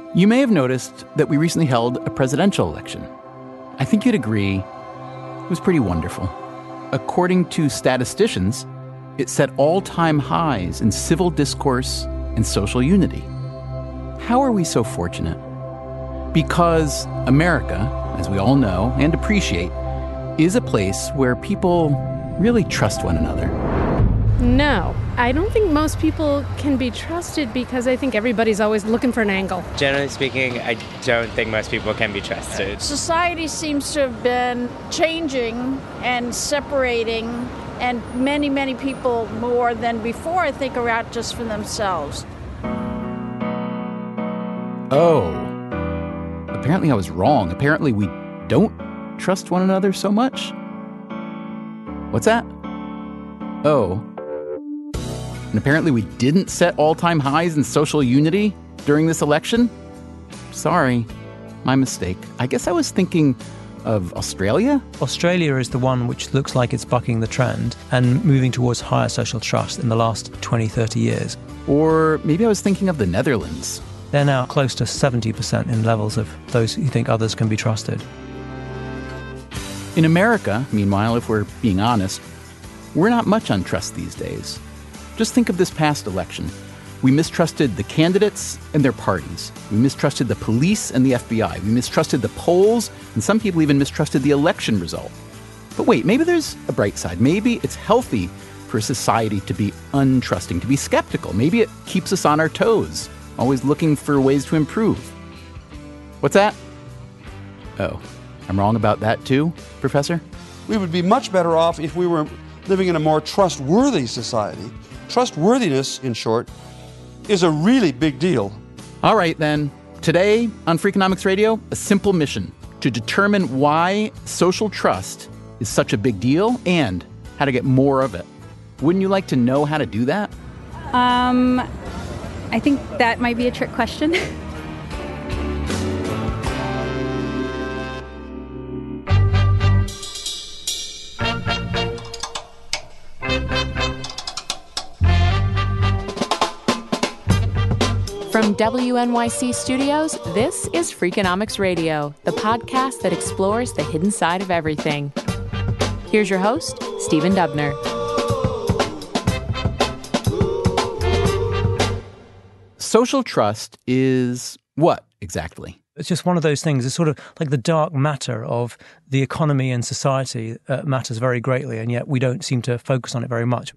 You may have noticed that we recently held a presidential election. I think you'd agree it was pretty wonderful. According to statisticians, it set all-time highs in civil discourse and social unity. How are we so fortunate? Because America, as we all know and appreciate, is a place where people really trust one another. No, I don't think most people can be trusted because I think everybody's always looking for an angle. Generally speaking, I don't think most people can be trusted. Society seems to have been changing and separating, and many, many people more than before, I think, are out just for themselves. Oh, apparently I was wrong. Apparently we don't trust one another so much. What's that? Oh. And apparently we didn't set all-time highs in social unity during this election? Sorry, my mistake. I guess I was thinking of Australia? Australia is the one which looks like it's bucking the trend and moving towards higher social trust in the last 20, 30 years. Or maybe I was thinking of the Netherlands. They're now close to 70% in levels of those who think others can be trusted. In America, meanwhile, if we're being honest, we're not much on trust these days. Just think of this past election. We mistrusted the candidates and their parties. We mistrusted the police and the FBI. We mistrusted the polls, and some people even mistrusted the election result. But wait, maybe there's a bright side. Maybe it's healthy for society to be untrusting, to be skeptical. Maybe it keeps us on our toes, always looking for ways to improve. What's that? Oh, I'm wrong about that too, Professor? We would be much better off if we were living in a more trustworthy society. Trustworthiness, in short, is a really big deal. All right, then. Today on Freakonomics Radio, a simple mission to determine why social trust is such a big deal and how to get more of it. Wouldn't you like to know how to do that? I think that might be a trick question. From WNYC Studios, this is Freakonomics Radio, the podcast that explores the hidden side of everything. Here's your host, Stephen Dubner. Social trust is what exactly? It's just one of those things. It's sort of like the dark matter of the economy and society matters very greatly, and yet we don't seem to focus on it very much.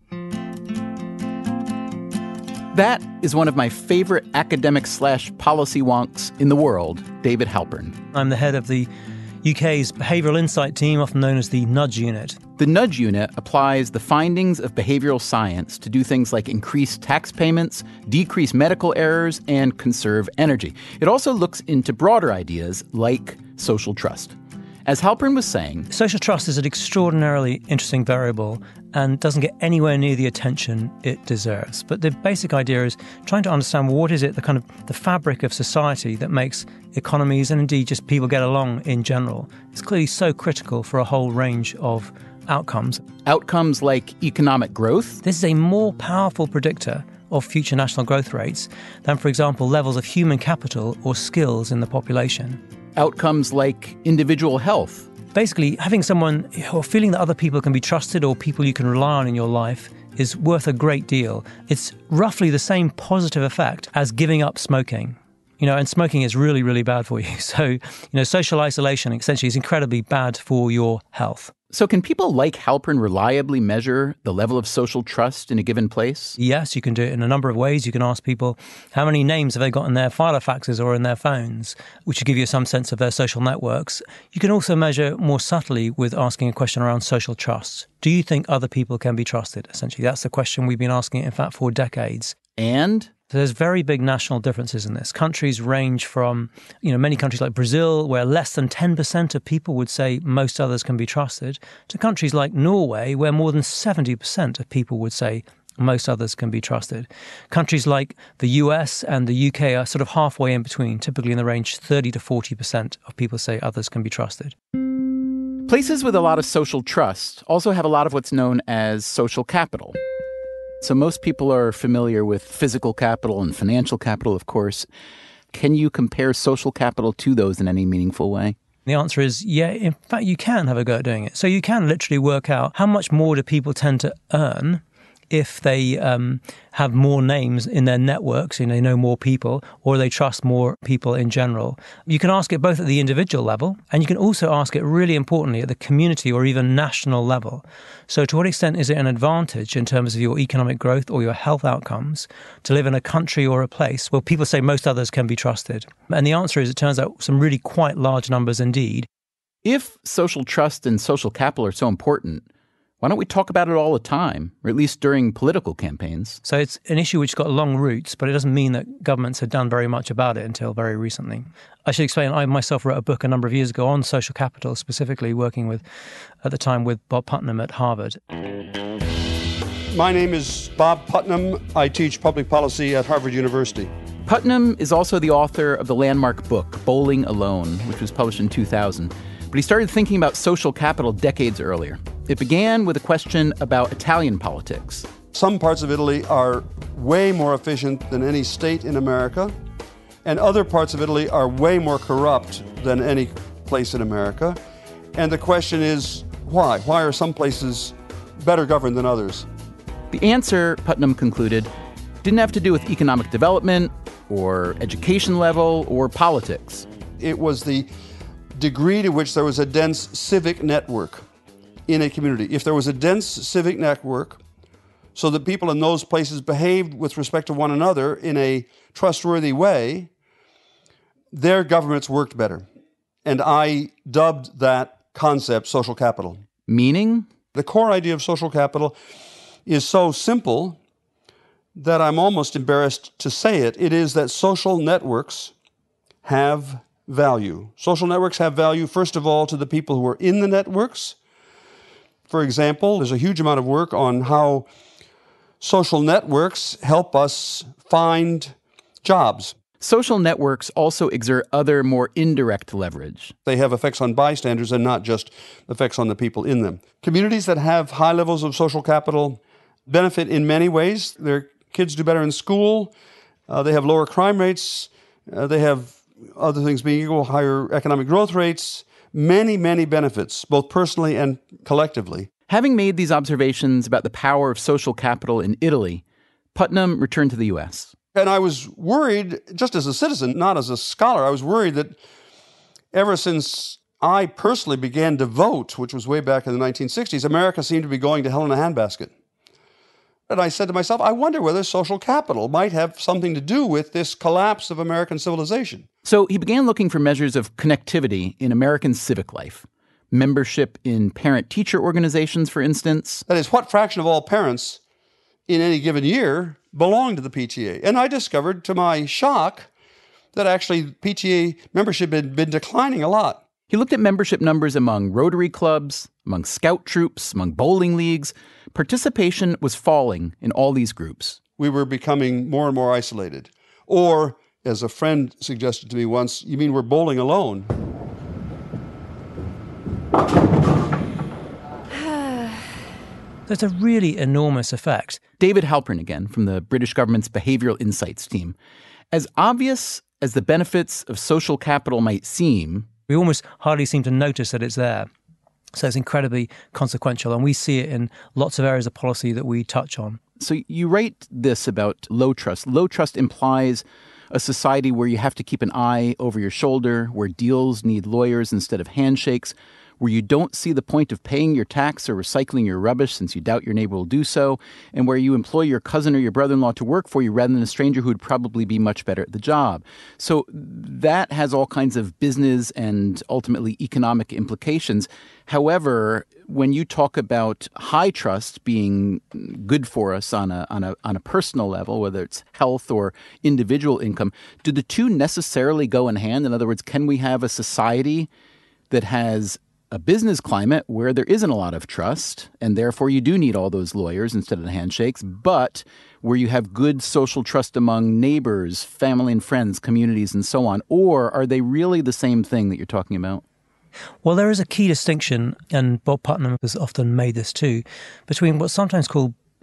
That is one of my favorite academic/policy wonks in the world, David Halpern. I'm the head of the UK's Behavioural Insight Team, often known as the Nudge Unit. The Nudge Unit applies the findings of behavioral science to do things like increase tax payments, decrease medical errors, and conserve energy. It also looks into broader ideas like social trust. As Halpern was saying, social trust is an extraordinarily interesting variable and doesn't get anywhere near the attention it deserves. But the basic idea is trying to understand what is it, the fabric of society that makes economies and indeed just people get along in general. It's clearly so critical for a whole range of outcomes. Outcomes like economic growth. This is a more powerful predictor of future national growth rates than, for example, levels of human capital or skills in the population. Outcomes like individual health. Basically, having someone or feeling that other people can be trusted or people you can rely on in your life is worth a great deal. It's roughly the same positive effect as giving up smoking. And smoking is really, really bad for you. So, social isolation essentially is incredibly bad for your health. So can people like Halpern reliably measure the level of social trust in a given place? Yes, you can do it in a number of ways. You can ask people how many names have they got in their filofaxes or in their phones, which will give you some sense of their social networks. You can also measure more subtly with asking a question around social trust. Do you think other people can be trusted? Essentially, that's the question we've been asking, in fact, for decades. And? So there's very big national differences in this. Countries range from, many countries like Brazil, where less than 10% of people would say most others can be trusted, to countries like Norway, where more than 70% of people would say most others can be trusted. Countries like the US and the UK are sort of halfway in between, typically in the range 30 to 40% of people say others can be trusted. Places with a lot of social trust also have a lot of what's known as social capital. So most people are familiar with physical capital and financial capital, of course. Can you compare social capital to those in any meaningful way? The answer is, yeah, in fact, you can have a go at doing it. So you can literally work out how much more do people tend to earn if they have more names in their networks, they know more people, or they trust more people in general. You can ask it both at the individual level, and you can also ask it, really importantly, at the community or even national level. So to what extent is it an advantage in terms of your economic growth or your health outcomes to live in a country or a place where people say most others can be trusted? And the answer is, it turns out, some really quite large numbers indeed. If social trust and social capital are so important, why don't we talk about it all the time, or at least during political campaigns? So it's an issue which got long roots, but it doesn't mean that governments had done very much about it until very recently. I should explain, I myself wrote a book a number of years ago on social capital, specifically working with, at the time, with Bob Putnam at Harvard. My name is Bob Putnam. I teach public policy at Harvard University. Putnam is also the author of the landmark book, Bowling Alone, which was published in 2000. But he started thinking about social capital decades earlier. It began with a question about Italian politics. Some parts of Italy are way more efficient than any state in America, and other parts of Italy are way more corrupt than any place in America. And the question is, why? Why are some places better governed than others? The answer, Putnam concluded, didn't have to do with economic development or education level or politics. It was the degree to which there was a dense civic network in a community. If there was a dense civic network so that people in those places behaved with respect to one another in a trustworthy way, their governments worked better. And I dubbed that concept social capital. Meaning? The core idea of social capital is so simple that I'm almost embarrassed to say it. It is that social networks have value. Social networks have value, first of all, to the people who are in the networks. For example, there's a huge amount of work on how social networks help us find jobs. Social networks also exert other, more indirect leverage. They have effects on bystanders and not just effects on the people in them. Communities that have high levels of social capital benefit in many ways. Their kids do better in school. They have lower crime rates. They have, other things being equal, higher economic growth rates. Many, many benefits, both personally and collectively. Having made these observations about the power of social capital in Italy, Putnam returned to the U.S. And I was worried, just as a citizen, not as a scholar, I was worried that ever since I personally began to vote, which was way back in the 1960s, America seemed to be going to hell in a handbasket. And I said to myself, I wonder whether social capital might have something to do with this collapse of American civilization. So he began looking for measures of connectivity in American civic life. Membership in parent-teacher organizations, for instance. That is, what fraction of all parents in any given year belong to the PTA? And I discovered, to my shock, that actually PTA membership had been declining a lot. He looked at membership numbers among Rotary clubs, among scout troops, among bowling leagues. Participation was falling in all these groups. We were becoming more and more isolated. Or, as a friend suggested to me once, you mean we're bowling alone? There's a really enormous effect. David Halpern again, from the British government's Behavioural Insights team. As obvious as the benefits of social capital might seem, we almost hardly seem to notice that it's there. So it's incredibly consequential, and we see it in lots of areas of policy that we touch on. So you write this about low trust. Low trust implies a society where you have to keep an eye over your shoulder, where deals need lawyers instead of handshakes, where you don't see the point of paying your tax or recycling your rubbish since you doubt your neighbor will do so, and where you employ your cousin or your brother-in-law to work for you rather than a stranger who would probably be much better at the job. So that has all kinds of business and ultimately economic implications. However, when you talk about high trust being good for us on a personal level, whether it's health or individual income, do the two necessarily go in hand? In other words, can we have a society that has a business climate where there isn't a lot of trust, and therefore you do need all those lawyers instead of the handshakes, but where you have good social trust among neighbors, family and friends, communities, and so on? Or are they really the same thing that you're talking about? Well, there is a key distinction, and Bob Putnam has often made this too, between what's sometimes called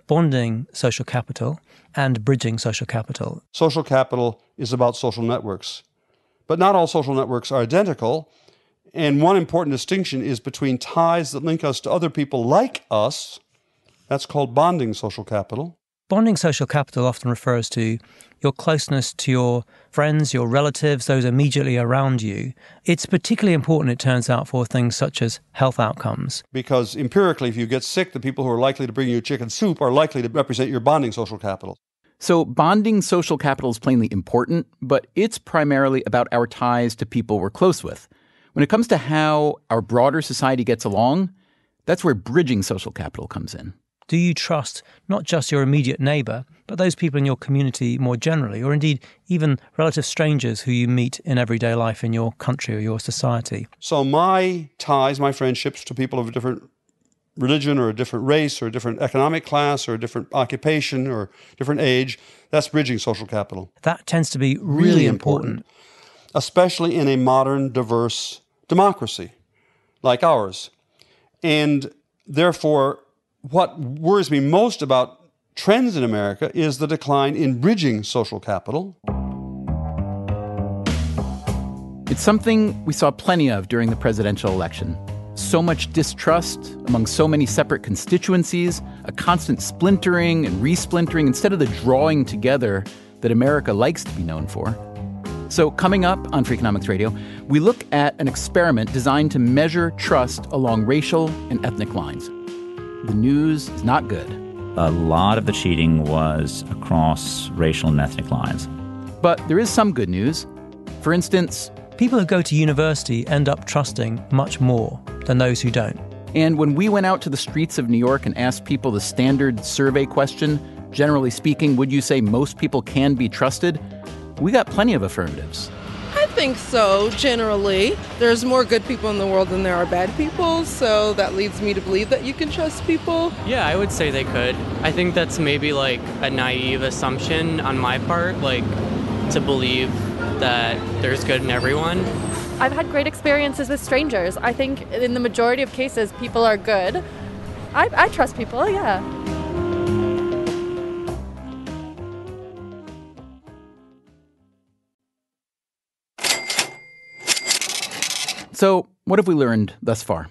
bonding social capital and bridging social capital. Social capital is about social networks. But not all social networks are identical. And one important distinction is between ties that link us to other people like us. That's called bonding social capital. Bonding social capital often refers to your closeness to your friends, your relatives, those immediately around you. It's particularly important, it turns out, for things such as health outcomes. Because empirically, if you get sick, the people who are likely to bring you chicken soup are likely to represent your bonding social capital. So bonding social capital is plainly important, but it's primarily about our ties to people we're close with. When it comes to how our broader society gets along, that's where bridging social capital comes in. Do you trust not just your immediate neighbour, but those people in your community more generally, or indeed even relative strangers who you meet in everyday life in your country or your society? So my ties, my friendships to people of a different religion or a different race or a different economic class or a different occupation or different age, that's bridging social capital. That tends to be really important. Especially in a modern, diverse democracy like ours. And therefore, what worries me most about trends in America is the decline in bridging social capital. It's something we saw plenty of during the presidential election. So much distrust among so many separate constituencies, a constant splintering and resplintering instead of the drawing together that America likes to be known for. So coming up on Freakonomics Radio, we look at an experiment designed to measure trust along racial and ethnic lines. The news is not good. A lot of the cheating was across racial and ethnic lines. But there is some good news. For instance, people who go to university end up trusting much more than those who don't. And when we went out to the streets of New York and asked people the standard survey question, generally speaking, would you say most people can be trusted? We got plenty of affirmatives. I think so, generally. There's more good people in the world than there are bad people, so that leads me to believe that you can trust people. Yeah, I would say they could. I think that's maybe like a naive assumption on my part, like to believe that there's good in everyone. I've had great experiences with strangers. I think in the majority of cases, people are good. I trust people, yeah. So, what have we learned thus far?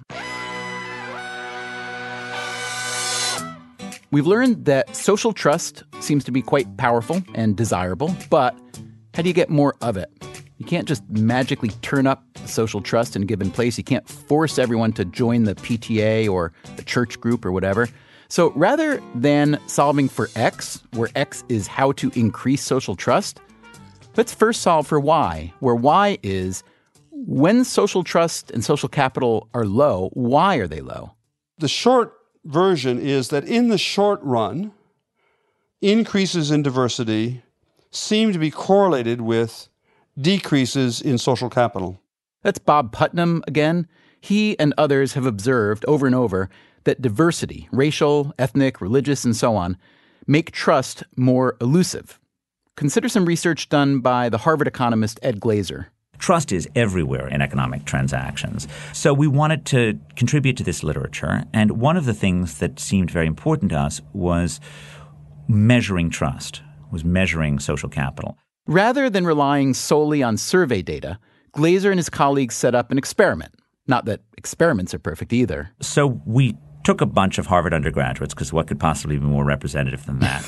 We've learned that social trust seems to be quite powerful and desirable, but how do you get more of it? You can't just magically turn up social trust in a given place. You can't force everyone to join the PTA or the church group or whatever. So rather than solving for X, where X is how to increase social trust, let's first solve for Y, where Y is when social trust and social capital are low, why are they low? The short version is that in the short run, increases in diversity seem to be correlated with decreases in social capital. That's Bob Putnam again. He and others have observed over and over that diversity, racial, ethnic, religious, and so on, make trust more elusive. Consider some research done by the Harvard economist Ed Glaeser. Trust is everywhere in economic transactions. So we wanted to contribute to this literature, and one of the things that seemed very important to us was measuring trust, was measuring social capital. Rather than relying solely on survey data, Glaeser and his colleagues set up an experiment. Not that experiments are perfect either. So we took a bunch of Harvard undergraduates, because what could possibly be more representative than that?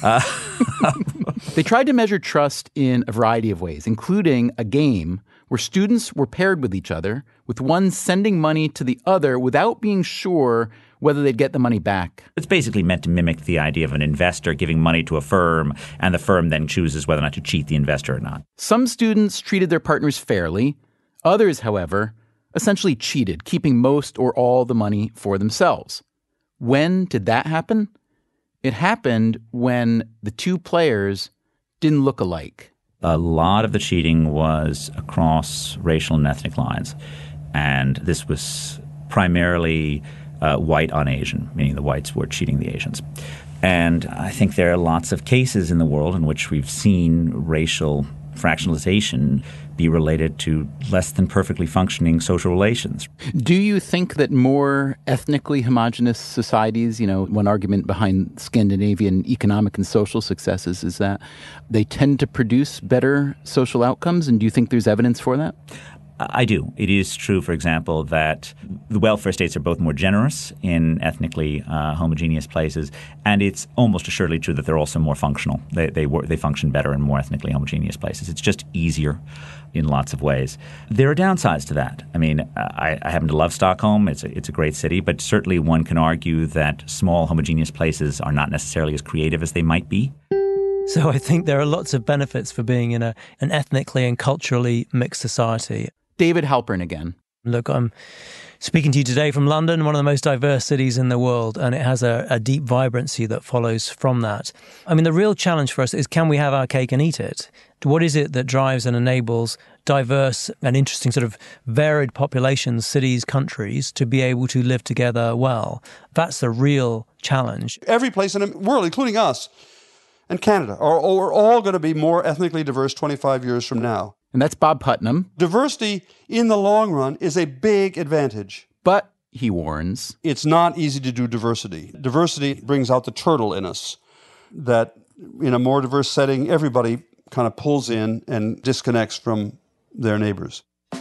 They tried to measure trust in a variety of ways, including a game where students were paired with each other, with one sending money to the other without being sure whether they'd get the money back. It's basically meant to mimic the idea of an investor giving money to a firm, and the firm then chooses whether or not to cheat the investor or not. Some students treated their partners fairly. Others, however, essentially cheated, keeping most or all the money for themselves. When did that happen? It happened when the two players didn't look alike. A lot of the cheating was across racial and ethnic lines, and this was primarily white on Asian, meaning the whites were cheating the Asians. And I think there are lots of cases in the world in which we've seen racial fractionalization be related to less than perfectly functioning social relations. Do you think that more ethnically homogenous societies, one argument behind Scandinavian economic and social successes is that they tend to produce better social outcomes? And do you think there's evidence for that? I do. It is true, for example, that the welfare states are both more generous in ethnically homogeneous places, and it's almost assuredly true that they're also more functional. They function better in more ethnically homogeneous places. It's just easier in lots of ways. There are downsides to that. I mean, I happen to love Stockholm. It's a great city, but certainly one can argue that small homogeneous places are not necessarily as creative as they might be. So I think there are lots of benefits for being in an ethnically and culturally mixed society. David Halpern again. Look, I'm speaking to you today from London, one of the most diverse cities in the world, and it has a deep vibrancy that follows from that. I mean, the real challenge for us is, can we have our cake and eat it? What is it that drives and enables diverse and interesting sort of varied populations, cities, countries to be able to live together well? That's the real challenge. Every place in the world, including us and Canada, are all going to be more ethnically diverse 25 years from now. And that's Bob Putnam. Diversity in the long run is a big advantage. But, he warns, it's not easy to do diversity. Diversity brings out the turtle in us, that in a more diverse setting, everybody kind of pulls in and disconnects from their neighbors.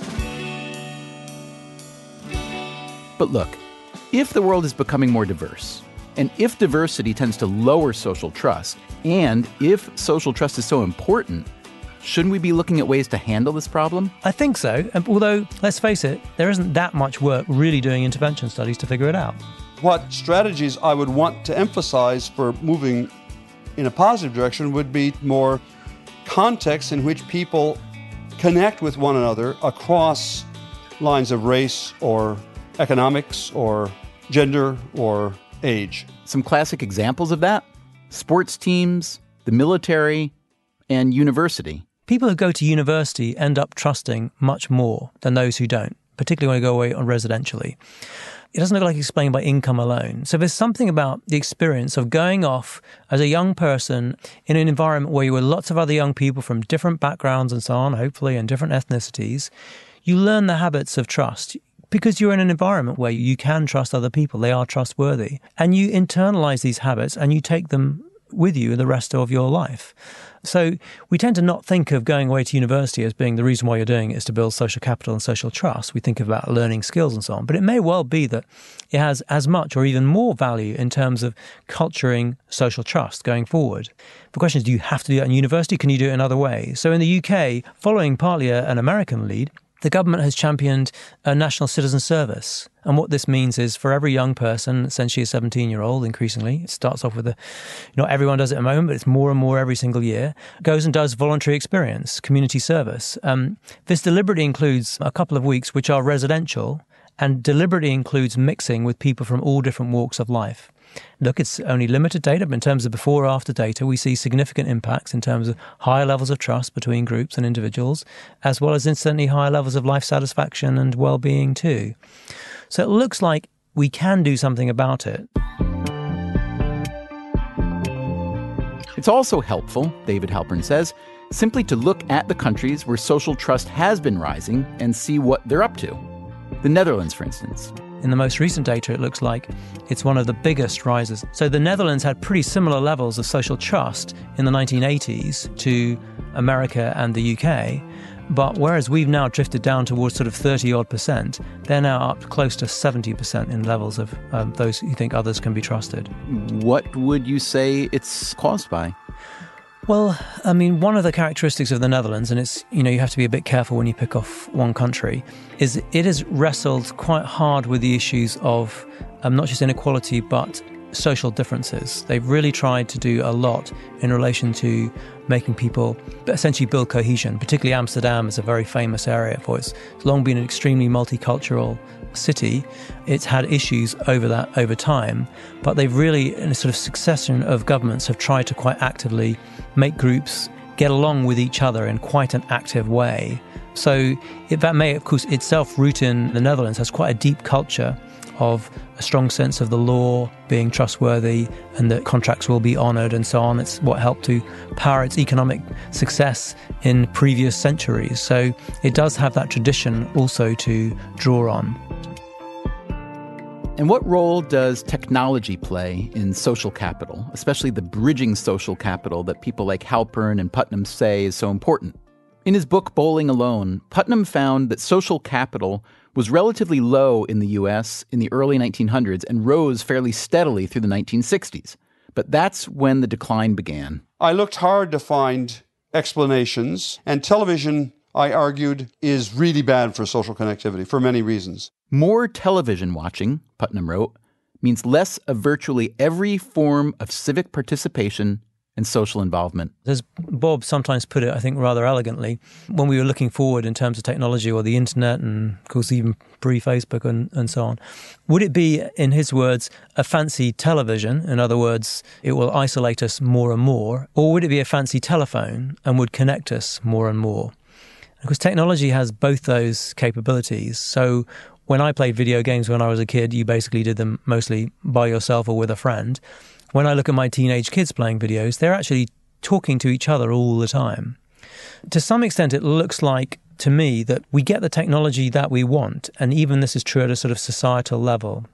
But look, if the world is becoming more diverse, and if diversity tends to lower social trust, and if social trust is so important, shouldn't we be looking at ways to handle this problem? I think so. Although, let's face it, there isn't that much work really doing intervention studies to figure it out. What strategies I would want to emphasize for moving in a positive direction would be more contexts in which people connect with one another across lines of race or economics or gender or age. Some classic examples of that: sports teams, the military, and university. People who go to university end up trusting much more than those who don't, particularly when they go away on residentially. It doesn't look like explained by income alone. So there's something about the experience of going off as a young person in an environment where you're with lots of other young people from different backgrounds and so on, hopefully, and different ethnicities. You learn the habits of trust because you're in an environment where you can trust other people. They are trustworthy. And you internalize these habits and you take them with you the rest of your life. So we tend to not think of going away to university as being the reason why you're doing it is to build social capital and social trust. We think about learning skills and so on. But it may well be that it has as much or even more value in terms of culturing social trust going forward. The question is, do you have to do that in university? Can you do it in other ways? So in the UK, following partly an American lead, the government has championed a national citizen service. And what this means is for every young person, essentially a 17-year-old increasingly, it starts off with not everyone does it at the moment, but it's more and more every single year, goes and does voluntary experience, community service. This deliberately includes a couple of weeks which are residential and deliberately includes mixing with people from all different walks of life. Look, it's only limited data, but in terms of before or after data, we see significant impacts in terms of higher levels of trust between groups and individuals, as well as instantly higher levels of life satisfaction and well-being too. So it looks like we can do something about it. It's also helpful, David Halpern says, simply to look at the countries where social trust has been rising and see what they're up to. The Netherlands, for instance. In the most recent data, it looks like it's one of the biggest rises. So the Netherlands had pretty similar levels of social trust in the 1980s to America and the UK. But whereas we've now drifted down towards sort of 30-odd%, they're now up close to 70% in levels of those who think others can be trusted. What would you say it's caused by? Well, I mean, one of the characteristics of the Netherlands, and it's, you have to be a bit careful when you pick off one country, is it has wrestled quite hard with the issues of not just inequality, but social differences. They've really tried to do a lot in relation to making people essentially build cohesion. Particularly Amsterdam is a very famous area for it. It's long been an extremely multicultural city. It's had issues over time, but they've really, in a sort of succession of governments, have tried to quite actively make groups get along with each other in quite an active way. So that may, of course, itself root in the Netherlands has quite a deep culture of a strong sense of the law being trustworthy and that contracts will be honoured and so on. It's what helped to power its economic success in previous centuries. So it does have that tradition also to draw on. And what role does technology play in social capital, especially the bridging social capital that people like Halpern and Putnam say is so important? In his book, Bowling Alone, Putnam found that social capital was relatively low in the U.S. in the early 1900s and rose fairly steadily through the 1960s. But that's when the decline began. I looked hard to find explanations, and television, I argued, is really bad for social connectivity for many reasons. More television watching, Putnam wrote, means less of virtually every form of civic participation and social involvement. As Bob sometimes put it, I think rather elegantly, when we were looking forward in terms of technology or the internet and, of course, even pre-Facebook and so on, would it be, in his words, a fancy television? In other words, it will isolate us more and more. Or would it be a fancy telephone and would connect us more and more? Because technology has both those capabilities. So when I played video games when I was a kid, you basically did them mostly by yourself or with a friend. When I look at my teenage kids playing videos, they're actually talking to each other all the time. To some extent, it looks like, to me, that we get the technology that we want, and even this is true at a sort of societal level.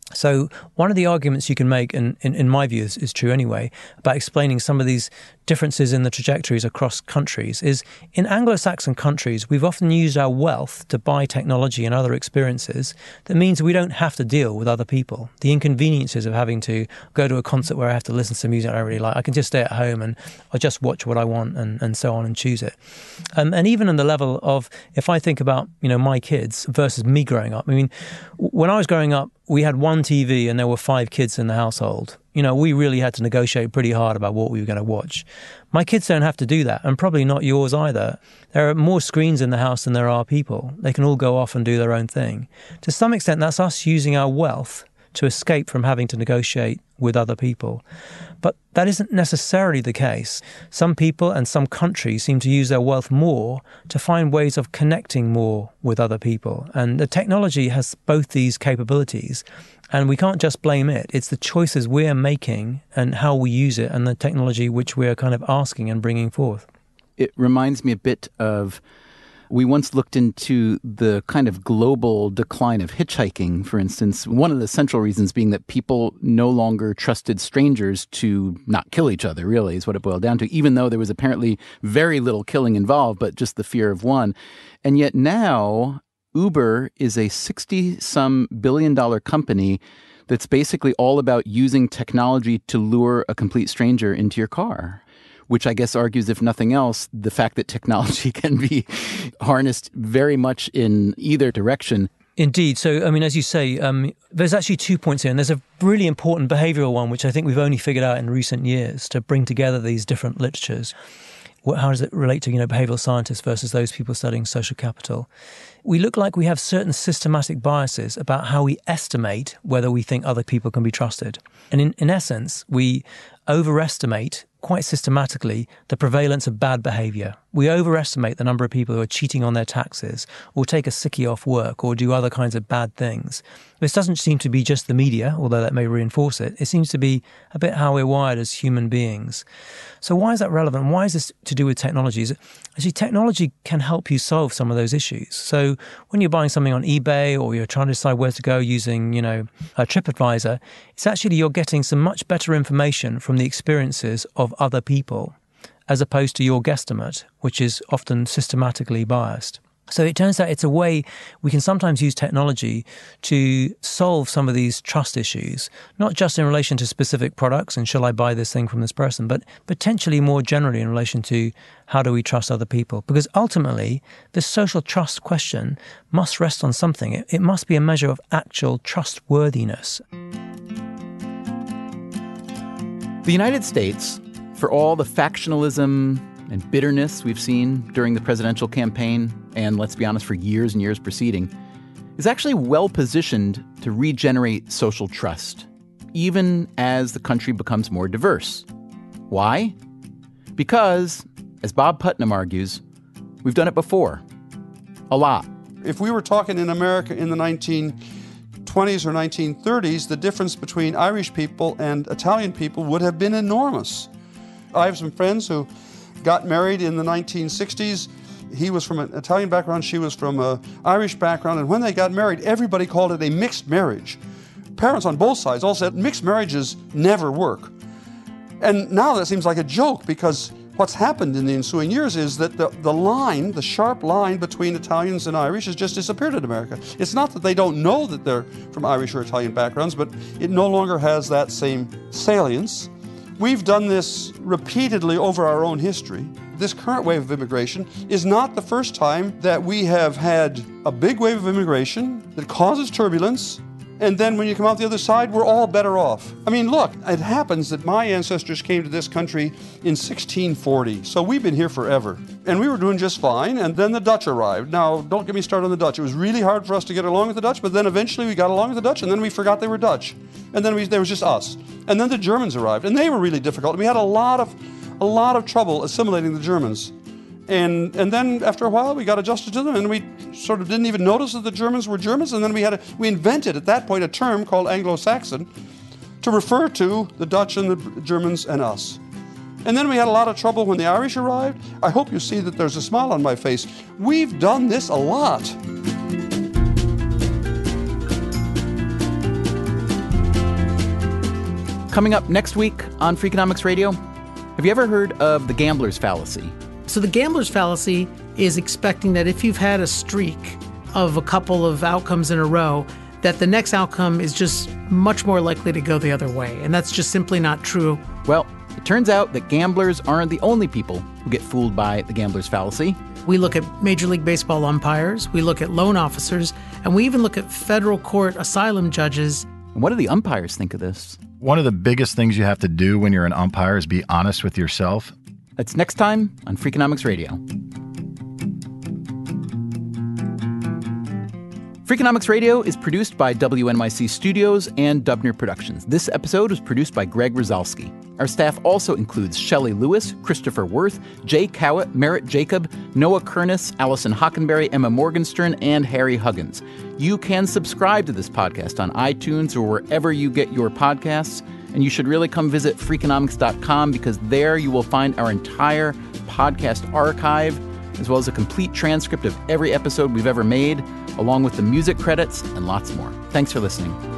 So one of the arguments you can make, and in my view is true anyway, about explaining some of these differences in the trajectories across countries is in Anglo-Saxon countries, we've often used our wealth to buy technology and other experiences that means we don't have to deal with other people. The inconveniences of having to go to a concert where I have to listen to music I don't really like, I can just stay at home and I'll just watch what I want and so on and choose it. And even on the level of, if I think about, my kids versus me growing up, I mean, when I was growing up, we had one TV and there were 5 kids in the household. We really had to negotiate pretty hard about what we were going to watch. My kids don't have to do that, and probably not yours either. There are more screens in the house than there are people. They can all go off and do their own thing. To some extent, that's us using our wealth to escape from having to negotiate with other people. But that isn't necessarily the case. Some people and some countries seem to use their wealth more to find ways of connecting more with other people. And the technology has both these capabilities. And we can't just blame it. It's the choices we're making and how we use it and the technology which we're kind of asking and bringing forth. It reminds me a bit of, we once looked into the kind of global decline of hitchhiking, for instance. One of the central reasons being that people no longer trusted strangers to not kill each other, really, is what it boiled down to, even though there was apparently very little killing involved, but just the fear of one. And yet now Uber is a $60-some billion company that's basically all about using technology to lure a complete stranger into your car, which I guess argues, if nothing else, the fact that technology can be harnessed very much in either direction. Indeed. So, as you say, there's actually 2 points here, and there's a really important behavioural one, which I think we've only figured out in recent years to bring together these different literatures. How does it relate to, behavioural scientists versus those people studying social capital? We look like we have certain systematic biases about how we estimate whether we think other people can be trusted. And in essence, we overestimate quite systematically the prevalence of bad behaviour. We overestimate the number of people who are cheating on their taxes or take a sickie off work or do other kinds of bad things. This doesn't seem to be just the media, although that may reinforce it. It seems to be a bit how we're wired as human beings. So why is that relevant? Why is this to do with technologies? Actually, technology can help you solve some of those issues. So when you're buying something on eBay or you're trying to decide where to go using, a TripAdvisor, it's actually you're getting some much better information from the experiences of other people as opposed to your guesstimate, which is often systematically biased. So it turns out it's a way we can sometimes use technology to solve some of these trust issues, not just in relation to specific products and shall I buy this thing from this person, but potentially more generally in relation to how do we trust other people. Because ultimately, this social trust question must rest on something. It must be a measure of actual trustworthiness. The United States, for all the factionalism and bitterness we've seen during the presidential campaign, and let's be honest, for years and years preceding, is actually well-positioned to regenerate social trust, even as the country becomes more diverse. Why? Because, as Bob Putnam argues, we've done it before. A lot. If we were talking in America in the 1920s 1920s or 1930s, the difference between Irish people and Italian people would have been enormous. I have some friends who got married in the 1960s. He was from an Italian background, she was from an Irish background, and when they got married, everybody called it a mixed marriage. Parents on both sides all said mixed marriages never work. And now that seems like a joke, because what's happened in the ensuing years is that the sharp line between Italians and Irish has just disappeared in America. It's not that they don't know that they're from Irish or Italian backgrounds, but it no longer has that same salience. We've done this repeatedly over our own history. This current wave of immigration is not the first time that we have had a big wave of immigration that causes turbulence, and then when you come out the other side, we're all better off. I mean, look, it happens that my ancestors came to this country in 1640, so we've been here forever. And we were doing just fine, and then the Dutch arrived. Now, don't get me started on the Dutch. It was really hard for us to get along with the Dutch, but then eventually we got along with the Dutch, and then we forgot they were Dutch. And then there was just us. And then the Germans arrived, and they were really difficult. We had a lot of trouble assimilating the Germans. And then after a while, we got adjusted to them, and we sort of didn't even notice that the Germans were Germans. And then we invented at that point a term called Anglo-Saxon to refer to the Dutch and the Germans and us. And then we had a lot of trouble when the Irish arrived. I hope you see that there's a smile on my face. We've done this a lot. Coming up next week on Freakonomics Radio, have you ever heard of the gambler's fallacy? So the gambler's fallacy is expecting that if you've had a streak of a couple of outcomes in a row, that the next outcome is just much more likely to go the other way. And that's just simply not true. Well, it turns out that gamblers aren't the only people who get fooled by the gambler's fallacy. We look at Major League Baseball umpires, we look at loan officers, and we even look at federal court asylum judges. And what do the umpires think of this? One of the biggest things you have to do when you're an umpire is be honest with yourself. That's next time on Freakonomics Radio. Freakonomics Radio is produced by WNYC Studios and Dubner Productions. This episode was produced by Greg Rosalsky. Our staff also includes Shelley Lewis, Christopher Worth, Jay Cowett, Merritt Jacob, Noah Kernis, Allison Hockenberry, Emma Morgenstern, and Harry Huggins. You can subscribe to this podcast on iTunes or wherever you get your podcasts. And you should really come visit Freakonomics.com, because there you will find our entire podcast archive, as well as a complete transcript of every episode we've ever made, along with the music credits and lots more. Thanks for listening.